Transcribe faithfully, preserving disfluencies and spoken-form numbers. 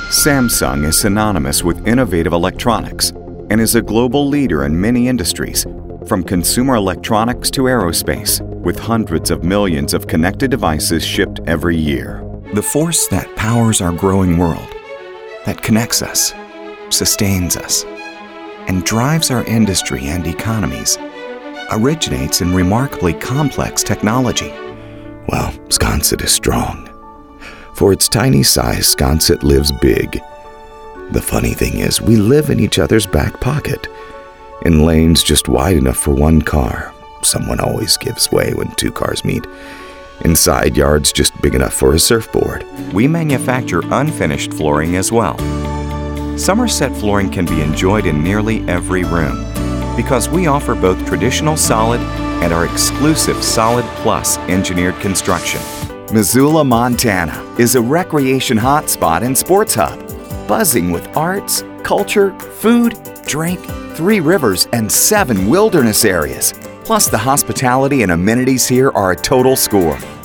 Samsung is synonymous with innovative electronics and is a global leader in many industries, from consumer electronics to aerospace, with hundreds of millions of connected devices shipped every year. The force that powers our growing world, that connects us, sustains us, and drives our industry and economies, originates in remarkably complex technology. Well, Sconset is strong. For its tiny size, Sconset lives big. The funny thing is, we live in each other's back pocket, in lanes just wide enough for one car. Someone always gives way when two cars meet. In side yards just big enough for a surfboard. We manufacture unfinished flooring as well. Somerset flooring can be enjoyed in nearly every room because we offer both traditional solid and our exclusive Solid Plus engineered construction. Missoula, Montana is a recreation hotspot and sports hub, buzzing with arts, culture, food, drink, three rivers, and seven wilderness areas. Plus, the hospitality and amenities here are a total score.